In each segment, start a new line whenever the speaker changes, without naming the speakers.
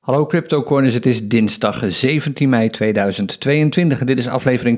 Hallo CryptoCorners, het is dinsdag 17 mei 2022 en dit is aflevering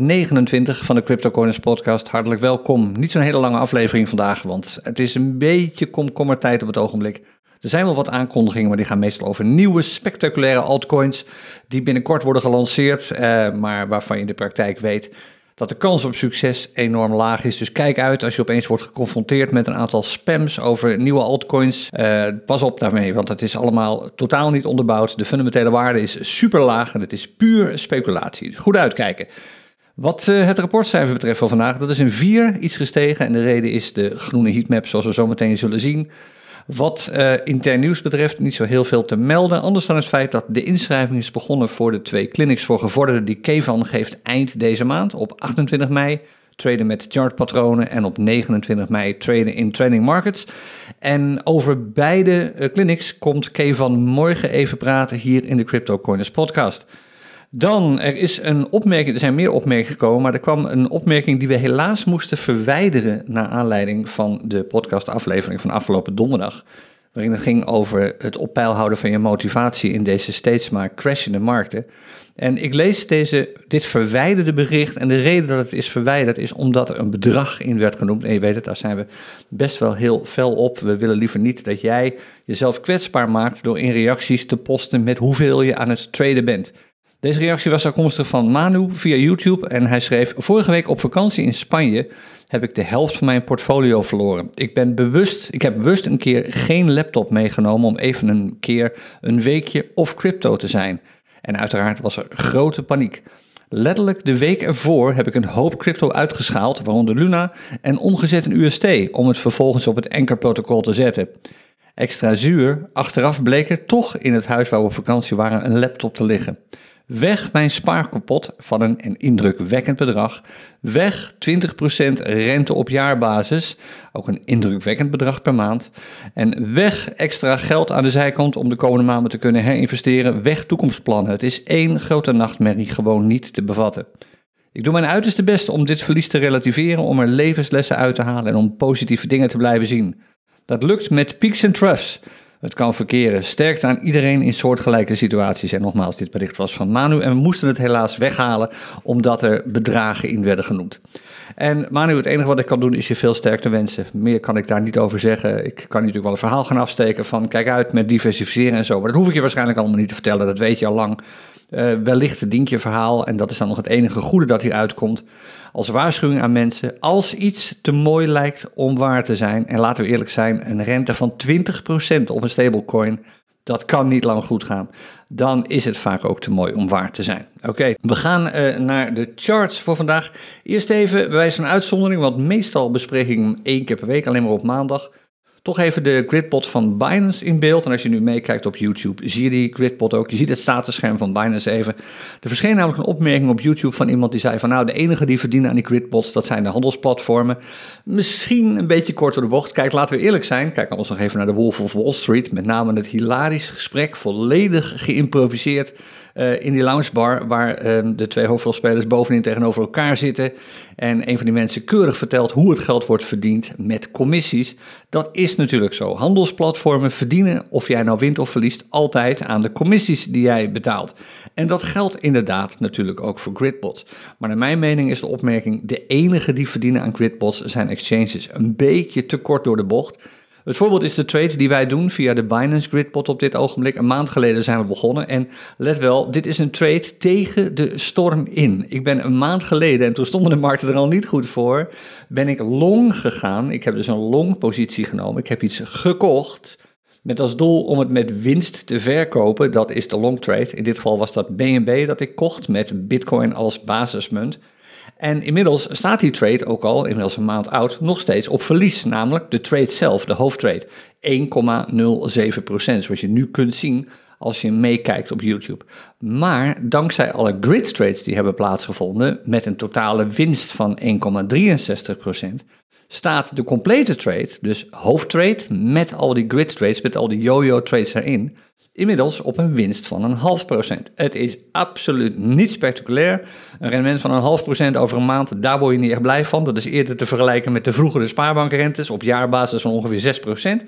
229 van de CryptoCorners podcast. Hartelijk welkom. Niet zo'n hele lange aflevering vandaag, want het is een beetje komkommertijd op het ogenblik. Er zijn wel wat aankondigingen, maar die gaan meestal over nieuwe spectaculaire altcoins die binnenkort worden gelanceerd, maar waarvan je in de praktijk weet dat de kans op succes enorm laag is. Dus kijk uit als je opeens wordt geconfronteerd met een aantal spams over nieuwe altcoins. Pas op daarmee, want het is allemaal totaal niet onderbouwd. De fundamentele waarde is super laag en het is puur speculatie. Goed uitkijken. Wat het rapportcijfer betreft van vandaag, dat is een 4, iets gestegen. En de reden is de groene heatmap, zoals we zo meteen zullen zien. Wat intern nieuws betreft niet zo heel veel te melden, anders dan het feit dat de inschrijving is begonnen voor de 2 clinics voor gevorderden die Kevan geeft eind deze maand. Op 28 mei traden met chartpatronen en op 29 mei traden in trending markets. En over beide clinics komt Kevan morgen even praten hier in de CryptoCorners podcast. Dan, er zijn meer opmerkingen gekomen, maar er kwam een opmerking die we helaas moesten verwijderen naar aanleiding van de podcastaflevering van afgelopen donderdag, waarin het ging over het op peil houden van je motivatie in deze steeds maar crashende markten. En ik lees dit verwijderde bericht en de reden dat het is verwijderd is omdat er een bedrag in werd genoemd. En je weet het, daar zijn we best wel heel fel op. We willen liever niet dat jij jezelf kwetsbaar maakt door in reacties te posten met hoeveel je aan het traden bent. Deze reactie was afkomstig van Manu via YouTube en hij schreef: vorige week op vakantie in Spanje heb ik de helft van mijn portfolio verloren. Ik heb bewust een keer geen laptop meegenomen om even een keer een weekje off crypto te zijn. En uiteraard was er grote paniek. Letterlijk de week ervoor heb ik een hoop crypto uitgeschaald, waaronder Luna, en omgezet in UST om het vervolgens op het Anchor-protocol te zetten. Extra zuur, achteraf bleek er toch in het huis waar we op vakantie waren een laptop te liggen. Weg mijn spaarkapot van een indrukwekkend bedrag. Weg 20% rente op jaarbasis, ook een indrukwekkend bedrag per maand. En weg extra geld aan de zijkant om de komende maanden te kunnen herinvesteren. Weg toekomstplannen. Het is één grote nachtmerrie, gewoon niet te bevatten. Ik doe mijn uiterste best om dit verlies te relativeren, om er levenslessen uit te halen en om positieve dingen te blijven zien. Dat lukt met peaks en troughs. Het kan verkeren. Sterkte aan iedereen in soortgelijke situaties. En nogmaals, dit bericht was van Manu en we moesten het helaas weghalen omdat er bedragen in werden genoemd. En Manu, het enige wat ik kan doen is je veel sterkte wensen. Meer kan ik daar niet over zeggen. Ik kan natuurlijk wel een verhaal gaan afsteken van kijk uit met diversificeren en zo. Maar dat hoef ik je waarschijnlijk allemaal niet te vertellen, dat weet je al lang. Wellicht dient je verhaal en dat is dan nog het enige goede dat hieruit komt. Als waarschuwing aan mensen, als iets te mooi lijkt om waar te zijn, en laten we eerlijk zijn, een rente van 20% op een stablecoin, dat kan niet lang goed gaan. Dan is het vaak ook te mooi om waar te zijn. Oké, we gaan naar de charts voor vandaag. Eerst even bij wijze van uitzondering, want meestal bespreek ik hem 1 keer per week, alleen maar op maandag. Toch even de gridpot van Binance in beeld. En als je nu meekijkt op YouTube, zie je die gridpot ook. Je ziet het statusscherm van Binance even. Er verscheen namelijk een opmerking op YouTube van iemand die zei van nou, de enige die verdienen aan die gridpots, dat zijn de handelsplatformen. Misschien een beetje kort door de bocht. Kijk, laten we eerlijk zijn. Kijk anders nog even naar de Wolf of Wall Street. Met name het hilarisch gesprek, volledig geïmproviseerd in die loungebar waar de 2 hoofdrolspelers bovenin tegenover elkaar zitten. En een van die mensen keurig vertelt hoe het geld wordt verdiend met commissies. Dat is natuurlijk zo. Handelsplatformen verdienen, of jij nou wint of verliest, altijd aan de commissies die jij betaalt. En dat geldt inderdaad natuurlijk ook voor gridpots. Maar naar mijn mening is de opmerking, de enige die verdienen aan gridpots zijn exchanges. Een beetje te kort door de bocht. Het voorbeeld is de trade die wij doen via de Binance Gridpot op dit ogenblik. Een maand geleden zijn we begonnen en let wel, dit is een trade tegen de storm in. Ik ben een maand geleden, en toen stonden de markten er al niet goed voor, ben ik long gegaan. Ik heb dus een long positie genomen. Ik heb iets gekocht met als doel om het met winst te verkopen. Dat is de long trade. In dit geval was dat BNB dat ik kocht met Bitcoin als basismunt. En inmiddels staat die trade ook al, inmiddels een maand oud, nog steeds op verlies. Namelijk de trade zelf, de hoofdtrade. 1,07%, zoals je nu kunt zien als je meekijkt op YouTube. Maar dankzij alle grid trades die hebben plaatsgevonden, met een totale winst van 1,63%, staat de complete trade, dus hoofdtrade met al die grid trades, met al die yo-yo trades erin, inmiddels op een winst van 0,5%. Het is absoluut niet spectaculair. Een rendement van 0,5% over een maand, daar word je niet echt blij van. Dat is eerder te vergelijken met de vroegere spaarbankrentes op jaarbasis van ongeveer 6%.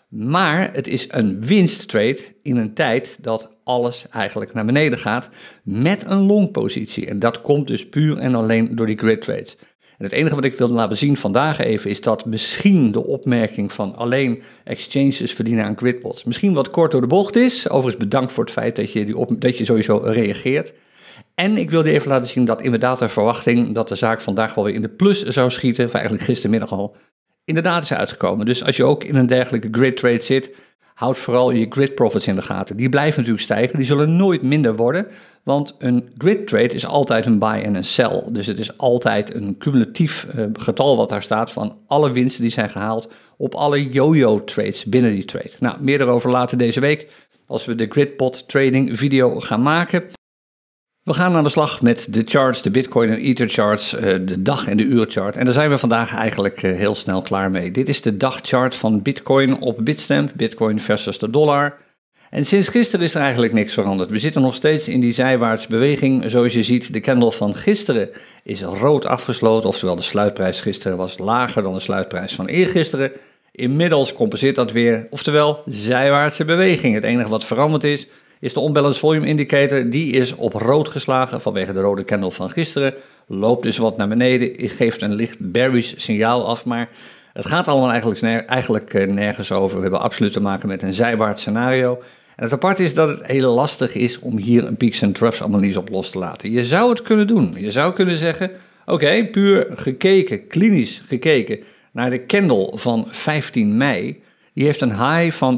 Maar het is een winsttrade in een tijd dat alles eigenlijk naar beneden gaat met een longpositie. En dat komt dus puur en alleen door die grid trades. En het enige wat ik wilde laten zien vandaag even is dat misschien de opmerking van alleen exchanges verdienen aan gridpots misschien wat kort door de bocht is. Overigens bedankt voor het feit dat je sowieso reageert. En ik wilde even laten zien dat inderdaad de verwachting dat de zaak vandaag wel weer in de plus zou schieten, of eigenlijk gistermiddag al, inderdaad is uitgekomen. Dus als je ook in een dergelijke grid trade zit, houd vooral je grid profits in de gaten. Die blijven natuurlijk stijgen, die zullen nooit minder worden, want een grid trade is altijd een buy en een sell. Dus het is altijd een cumulatief getal wat daar staat van alle winsten die zijn gehaald op alle yo-yo trades binnen die trade. Nou, meer daarover later deze week als we de gridpot trading video gaan maken. We gaan aan de slag met de charts, de Bitcoin en Ether charts, de dag- en de urenchart. En daar zijn we vandaag eigenlijk heel snel klaar mee. Dit is de dagchart van Bitcoin op Bitstamp, Bitcoin versus de dollar. En sinds gisteren is er eigenlijk niks veranderd. We zitten nog steeds in die zijwaarts beweging. Zoals je ziet, de candle van gisteren is rood afgesloten. Oftewel, de sluitprijs gisteren was lager dan de sluitprijs van eergisteren. Inmiddels compenseert dat weer. Oftewel, zijwaartse beweging. Het enige wat veranderd is de unbalanced volume indicator. Die is op rood geslagen vanwege de rode candle van gisteren. Loopt dus wat naar beneden. Geeft een licht bearish signaal af, maar het gaat allemaal eigenlijk nergens over. We hebben absoluut te maken met een zijwaarts scenario. En het aparte is dat het heel lastig is om hier een peaks en troughs analyse op los te laten. Je zou het kunnen doen. Je zou kunnen zeggen, oké, puur gekeken, klinisch gekeken naar de candle van 15 mei. Die heeft een high van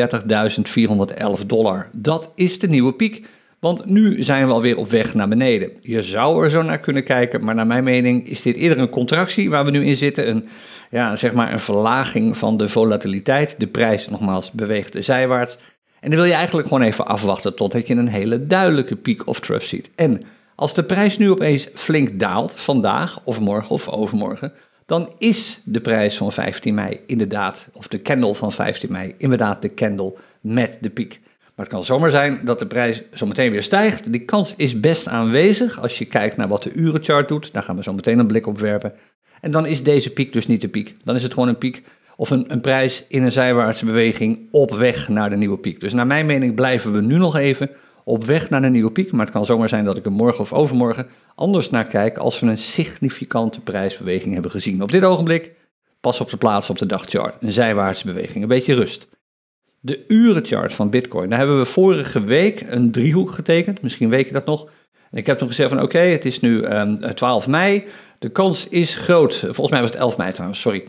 $31.411. Dat is de nieuwe piek. Want nu zijn we alweer op weg naar beneden. Je zou er zo naar kunnen kijken, maar naar mijn mening is dit eerder een contractie waar we nu in zitten. Een verlaging van de volatiliteit. De prijs, nogmaals, beweegt zijwaarts. En dan wil je eigenlijk gewoon even afwachten totdat je een hele duidelijke piek of trough ziet. En als de prijs nu opeens flink daalt, vandaag of morgen of overmorgen, dan is de prijs van 15 mei inderdaad, of de candle van 15 mei, inderdaad de candle met de piek. Maar het kan zomaar zijn dat de prijs zometeen weer stijgt. Die kans is best aanwezig als je kijkt naar wat de urenchart doet. Daar gaan we zo meteen een blik op werpen. En dan is deze piek dus niet de piek. Dan is het gewoon een piek of een prijs in een zijwaartse beweging op weg naar de nieuwe piek. Dus naar mijn mening blijven we nu nog even op weg naar de nieuwe piek. Maar het kan zomaar zijn dat ik er morgen of overmorgen anders naar kijk als we een significante prijsbeweging hebben gezien. Op dit ogenblik pas op de plaats op de dagchart. Een zijwaartse beweging, een beetje rust. De urenchart van Bitcoin, daar hebben we vorige week een driehoek getekend. Misschien weet je dat nog. En ik heb toen gezegd van oké, het is nu 12 mei. De kans is groot. Volgens mij was het 11 mei trouwens, sorry.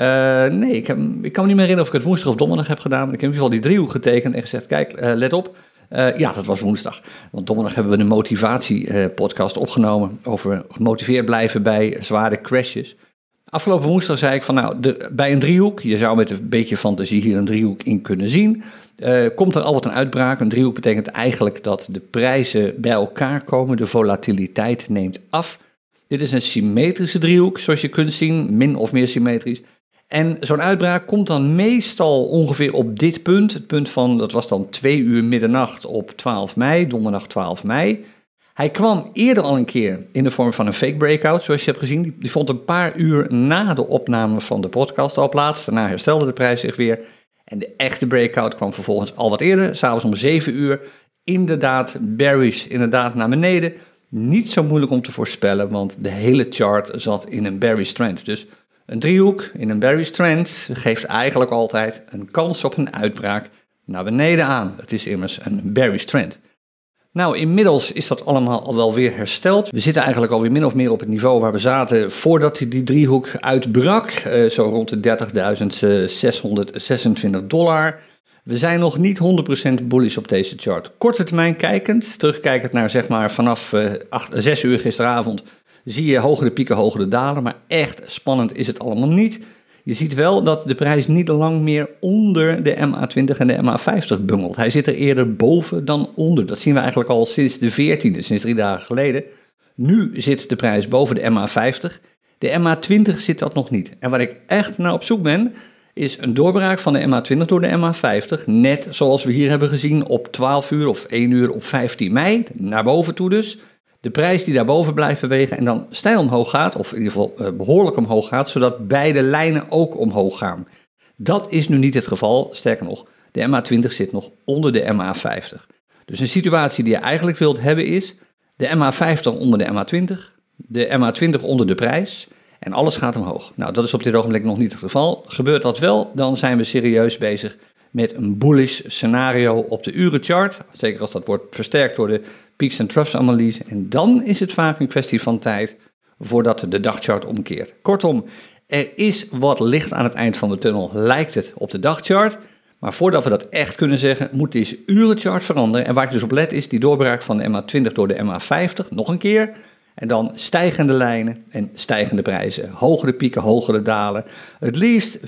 Ik kan me niet meer herinneren of ik het woensdag of donderdag heb gedaan. Maar ik heb in ieder geval die driehoek getekend en gezegd, kijk, let op. Ja, dat was woensdag. Want donderdag hebben we een motivatie-podcast opgenomen over gemotiveerd blijven bij zware crashes. Afgelopen woensdag zei ik van bij een driehoek, je zou met een beetje fantasie hier een driehoek in kunnen zien, komt er altijd een uitbraak. Een driehoek betekent eigenlijk dat de prijzen bij elkaar komen, de volatiliteit neemt af. Dit is een symmetrische driehoek, zoals je kunt zien, min of meer symmetrisch. En zo'n uitbraak komt dan meestal ongeveer op dit punt, het punt van, dat was dan 2 uur middernacht op 12 mei, donderdag 12 mei. Hij kwam eerder al een keer in de vorm van een fake breakout, zoals je hebt gezien. Die vond een paar uur na de opname van de podcast al plaats. Daarna herstelde de prijs zich weer. En de echte breakout kwam vervolgens al wat eerder, s'avonds om 7 uur. Inderdaad bearish, inderdaad naar beneden. Niet zo moeilijk om te voorspellen, want de hele chart zat in een bearish trend. Dus een driehoek in een bearish trend geeft eigenlijk altijd een kans op een uitbraak naar beneden aan. Het is immers een bearish trend. Nou, inmiddels is dat allemaal al wel weer hersteld. We zitten eigenlijk alweer min of meer op het niveau waar we zaten voordat die driehoek uitbrak. Zo rond de $30.626. We zijn nog niet 100% bullish op deze chart. Korte termijn kijkend, terugkijkend naar zeg maar vanaf 6 uur gisteravond, zie je hogere pieken, hogere dalen. Maar echt spannend is het allemaal niet. Je ziet wel dat de prijs niet lang meer onder de MA20 en de MA50 bungelt. Hij zit er eerder boven dan onder. Dat zien we eigenlijk al sinds de 14e, sinds 3 dagen geleden. Nu zit de prijs boven de MA50. De MA20 zit dat nog niet. En waar ik echt naar op zoek ben, is een doorbraak van de MA20 door de MA50. Net zoals we hier hebben gezien op 12 uur of 1 uur op 15 mei, naar boven toe dus. De prijs die daarboven blijft bewegen en dan steil omhoog gaat, of in ieder geval behoorlijk omhoog gaat, zodat beide lijnen ook omhoog gaan. Dat is nu niet het geval. Sterker nog, de MA20 zit nog onder de MA50. Dus een situatie die je eigenlijk wilt hebben is de MA50 onder de MA20, de MA20 onder de prijs en alles gaat omhoog. Nou, dat is op dit ogenblik nog niet het geval. Gebeurt dat wel, dan zijn we serieus bezig met een bullish scenario op de urenchart. Zeker als dat wordt versterkt door de peaks en troughs analyse. En dan is het vaak een kwestie van tijd voordat de dagchart omkeert. Kortom, er is wat licht aan het eind van de tunnel, lijkt het op de dagchart. Maar voordat we dat echt kunnen zeggen, moet deze urenchart veranderen. En waar ik dus op let is die doorbraak van de MA20 door de MA50, nog een keer. En dan stijgende lijnen en stijgende prijzen. Hogere pieken, hogere dalen. Het liefst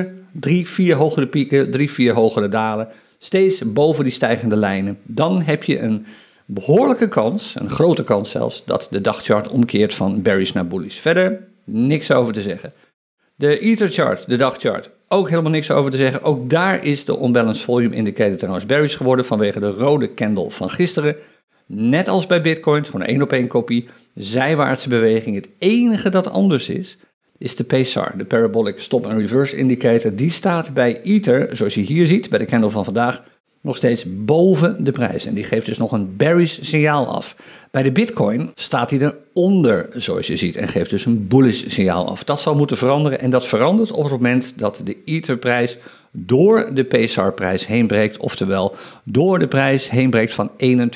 4 hogere pieken, 3-4 hogere dalen. Steeds boven die stijgende lijnen. Dan heb je een behoorlijke kans, een grote kans zelfs, dat de dagchart omkeert van bearish naar bullish. Verder niks over te zeggen. De Ether-chart, de dagchart, ook helemaal niks over te zeggen. Ook daar is de unbalanced volume indicator trouwens bearish geworden vanwege de rode candle van gisteren. Net als bij Bitcoin, gewoon een 1-op-1 kopie, zijwaartse beweging. Het enige dat anders is de PSAR, de Parabolic Stop and Reverse Indicator. Die staat bij Ether, zoals je hier ziet, bij de candle van vandaag, nog steeds boven de prijs. En die geeft dus nog een bearish signaal af. Bij de Bitcoin staat hij eronder, zoals je ziet, en geeft dus een bullish signaal af. Dat zal moeten veranderen en dat verandert op het moment dat de Ether-prijs door de PSAR-prijs heen breekt, oftewel door de prijs heen breekt van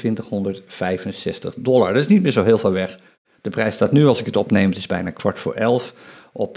$2165. Dat is niet meer zo heel ver weg. De prijs staat nu, als ik het opneem, het is bijna 11:15, op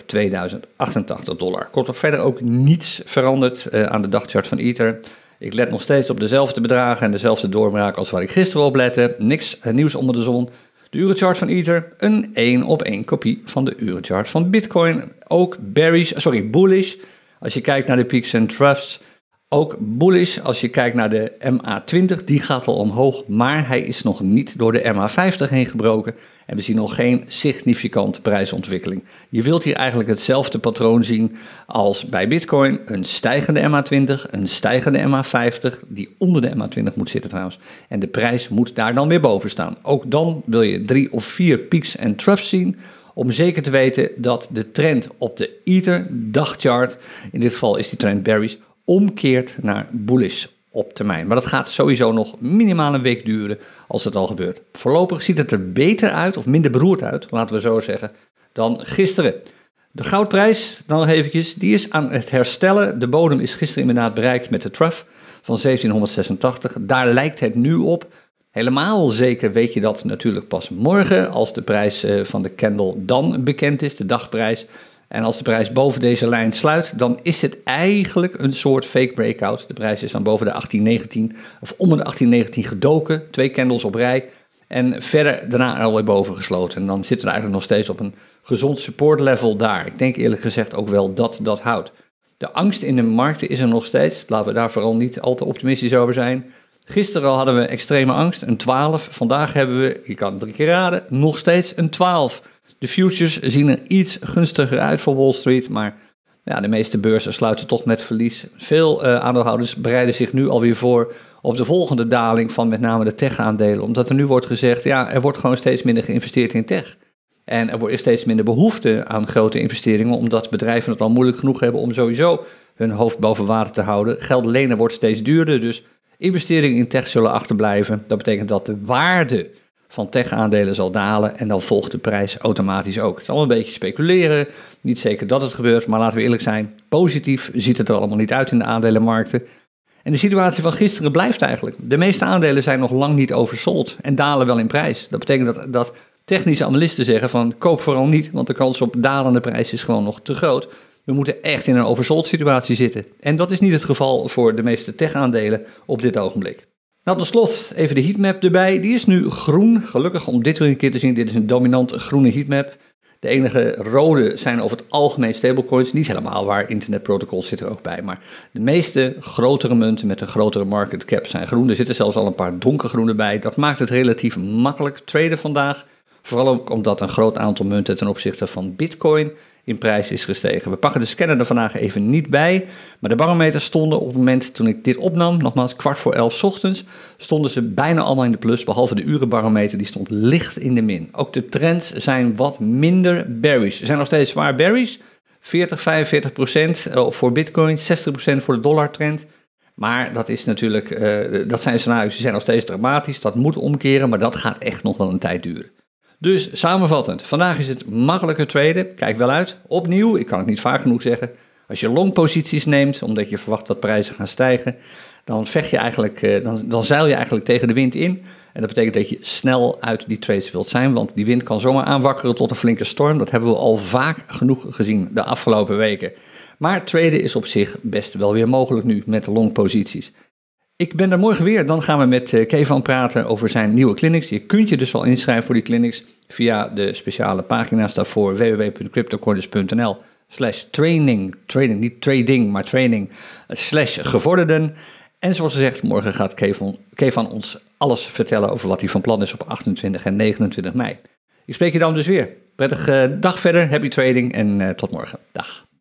$2088. Komt er verder ook niets veranderd aan de dagchart van Ether. Ik let nog steeds op dezelfde bedragen en dezelfde doorbraak als waar ik gisteren op lette. Niks nieuws onder de zon. De urenchart van Ether, een 1-op-1 kopie van de urenchart van Bitcoin. Ook bullish. Als je kijkt naar de peaks en troughs, ook bullish. Als je kijkt naar de MA20, die gaat al omhoog, maar hij is nog niet door de MA50 heen gebroken. En we zien nog geen significante prijsontwikkeling. Je wilt hier eigenlijk hetzelfde patroon zien als bij Bitcoin. Een stijgende MA20, een stijgende MA50, die onder de MA20 moet zitten trouwens. En de prijs moet daar dan weer boven staan. Ook dan wil je 3 of 4 peaks en troughs zien, om zeker te weten dat de trend op de Ether dagchart, in dit geval is die trend bearish, omkeert naar bullish op termijn. Maar dat gaat sowieso nog minimaal een week duren als het al gebeurt. Voorlopig ziet het er beter uit, of minder beroerd uit, laten we zo zeggen, dan gisteren. De goudprijs, dan nog eventjes, die is aan het herstellen. De bodem is gisteren inderdaad bereikt met de trough van 1786. Daar lijkt het nu op. Helemaal zeker weet je dat natuurlijk pas morgen, als de prijs van de candle dan bekend is, de dagprijs. En als de prijs boven deze lijn sluit, dan is het eigenlijk een soort fake breakout. De prijs is dan boven de 1819 of onder de 1819 gedoken, 2 candles op rij. En verder daarna alweer boven gesloten. En dan zitten we eigenlijk nog steeds op een gezond support level daar. Ik denk eerlijk gezegd ook wel dat dat houdt. De angst in de markten is er nog steeds. Laten we daar vooral niet al te optimistisch over zijn. Gisteren al hadden we extreme angst, een 12. Vandaag hebben we, je kan het 3 keer raden, nog steeds een 12. De futures zien er iets gunstiger uit voor Wall Street, maar ja, de meeste beurzen sluiten toch met verlies. Veel aandeelhouders bereiden zich nu alweer voor op de volgende daling van met name de tech-aandelen. Omdat er nu wordt gezegd, ja, er wordt gewoon steeds minder geïnvesteerd in tech. En er wordt steeds minder behoefte aan grote investeringen, omdat bedrijven het al moeilijk genoeg hebben om sowieso hun hoofd boven water te houden. Geld lenen wordt steeds duurder, dus investeringen in tech zullen achterblijven. Dat betekent dat de waarde van tech-aandelen zal dalen en dan volgt de prijs automatisch ook. Het is allemaal een beetje speculeren, niet zeker dat het gebeurt, maar laten we eerlijk zijn, positief ziet het er allemaal niet uit in de aandelenmarkten. En de situatie van gisteren blijft eigenlijk. De meeste aandelen zijn nog lang niet oversold en dalen wel in prijs. Dat betekent dat technische analisten zeggen van koop vooral niet, want de kans op dalende prijs is gewoon nog te groot. We moeten echt in een oversold situatie zitten. En dat is niet het geval voor de meeste tech-aandelen op dit ogenblik. Nou, tot slot even de heatmap erbij. Die is nu groen. Gelukkig om dit weer een keer te zien. Dit is een dominant groene heatmap. De enige rode zijn over het algemeen stablecoins. Niet helemaal waar, internetprotocols zit er ook bij. Maar de meeste grotere munten met een grotere market cap zijn groen. Er zitten zelfs al een paar donkergroene bij. Dat maakt het relatief makkelijk traden vandaag. Vooral ook omdat een groot aantal munten ten opzichte van Bitcoin in prijs is gestegen. We pakken de scanner er vandaag even niet bij, maar de barometers stonden op het moment toen ik dit opnam, nogmaals 11:15 ochtends, stonden ze bijna allemaal in de plus, behalve de urenbarometer, die stond licht in de min. Ook de trends zijn wat minder bearish. Ze zijn nog steeds zwaar bearish. 40-45% voor Bitcoin, 60% voor de dollartrend. Maar dat is natuurlijk, dat zijn scenario's die zijn nog steeds dramatisch. Dat moet omkeren, maar dat gaat echt nog wel een tijd duren. Dus samenvattend, vandaag is het makkelijker traden. Kijk wel uit. Opnieuw, ik kan het niet vaak genoeg zeggen. Als je longposities neemt, omdat je verwacht dat prijzen gaan stijgen, dan vecht je eigenlijk, dan zeil je eigenlijk tegen de wind in. En dat betekent dat je snel uit die trades wilt zijn, want die wind kan zomaar aanwakkeren tot een flinke storm. Dat hebben we al vaak genoeg gezien de afgelopen weken. Maar traden is op zich best wel weer mogelijk nu met longposities. Ik ben er morgen weer, dan gaan we met Kevan praten over zijn nieuwe clinics. Je kunt je dus al inschrijven voor die clinics via de speciale pagina's daarvoor www.cryptocorners.nl/training, niet trading, maar training/gevorderden. En zoals gezegd, morgen gaat Kevan ons alles vertellen over wat hij van plan is op 28 en 29 mei. Ik spreek je dan dus weer. Prettige dag verder, happy trading en tot morgen. Dag.